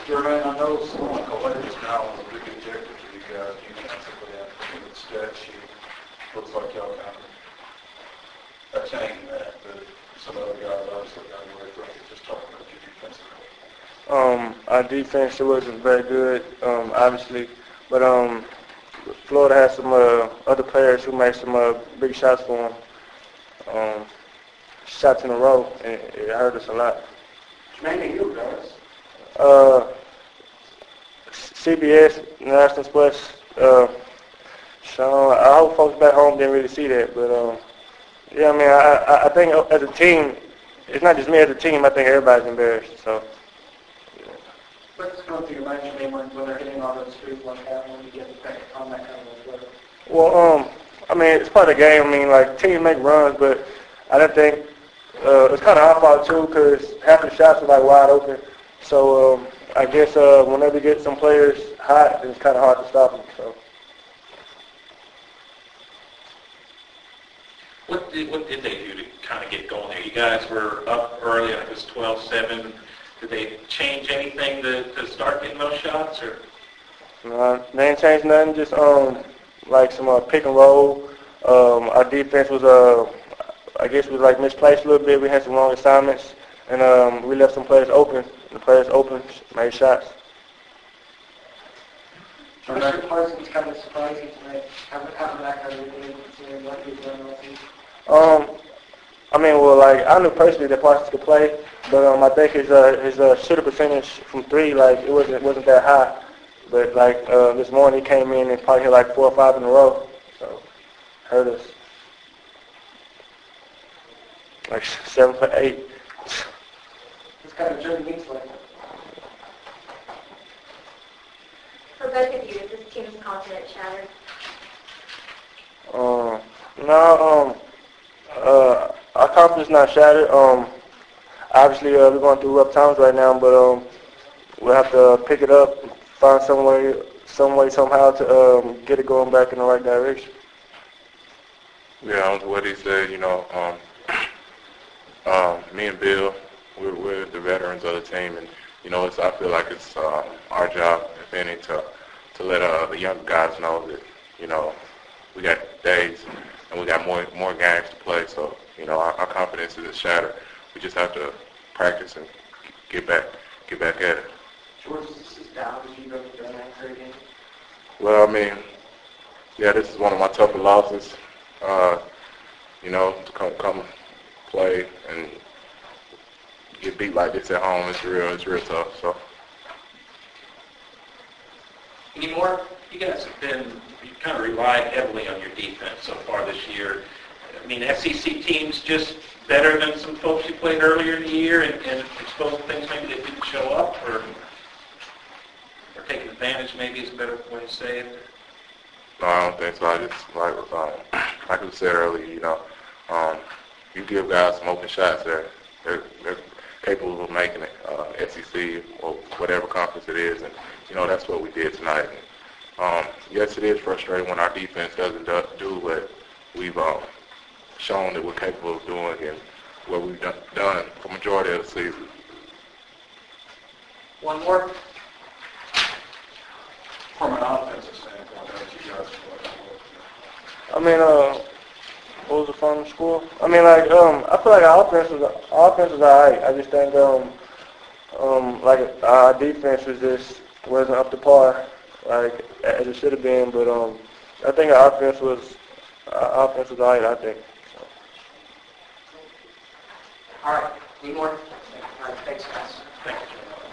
Jermaine, I know someone like Alerts now is a big objective for you guys defensively. I think the stat sheet looks like y'all kind of attained that, but some other guys obviously got away from it. Just talking about your defensively. Our defense wasn't very good, obviously, but Florida has some other players who made some big shots for them, shots in a row, and it hurt us a lot. Mainly you guys. CBS, National Express, Sean, I hope folks back home didn't really see that, but yeah, I mean, I think as a team, it's not just me as a team, I think everybody's embarrassed, so. What's going through your mind, Jermaine, when they're hitting all those streets like that, when you get back on that kind of weather? Well, I mean, it's part of the game. I mean, like, teams make runs, but I don't think it's kind of our fault, too, because half the shots are, like, wide open. So I guess whenever you get some players hot, it's kind of hard to stop them. So. What did they do to kind of get going there? You guys were up early, I think it was 12-7. Did they change anything to start getting those shots? Or? No, they ain't changed nothing, just like some pick and roll. Our defense was, I guess, was like misplaced a little bit. We had some wrong assignments, and we left some players open. The players open made shots. Mr. Parsons kind of surprising tonight, having that kind of game, considering what he's done all season. I mean, well, like, I knew personally that Parsons could play, but I think his shooter percentage from three, like, it wasn't that high. But like this morning, he came in and probably hit like 4 or 5 in a row, so hurt us. Like 7 for 8. It's kind of Jimmy Meeks like. For both of you, is this team's confidence shattered? No, our confidence not shattered. Obviously, we're going through rough times right now, but we'll have to pick it up, find some way, somehow to get it going back in the right direction. Yeah, what he said, you know, me and Bill, we're the veterans of the team, and you know, I feel like it's our job, if any, to let the younger guys know that, you know, we got days and we got more games to play. So, you know, our confidence isn't shattered. We just have to practice and get back at it. George, this is down as you go to the answer again. Well, I mean, yeah, this is one of my tougher losses. You know, to come play and get beat like this at home, it's real tough. So. Anymore? You guys have you kind of relied heavily on your defense so far this year. I mean, SEC teams just better than some folks you played earlier in the year and exposed to things maybe that didn't show up, or taking advantage maybe is a better way to say it. No, I don't think so. I just, like I said earlier, you know, you give guys some open shots, they're capable of making it, SEC or whatever conference it is, and, you know, that's what we did tonight. And, yes, it is frustrating when our defense doesn't do what we've shown that we're capable of doing and what we've done for majority of the season. One more. From an offensive standpoint, how did you guys play? I mean, what was the final score? I mean, like, I feel like our offense was alright. I just think, like, our defense wasn't up to par, like, as it should have been. But I think our offense was alright, I think. So. All right. Any more? All right. Thanks, guys. Thank you.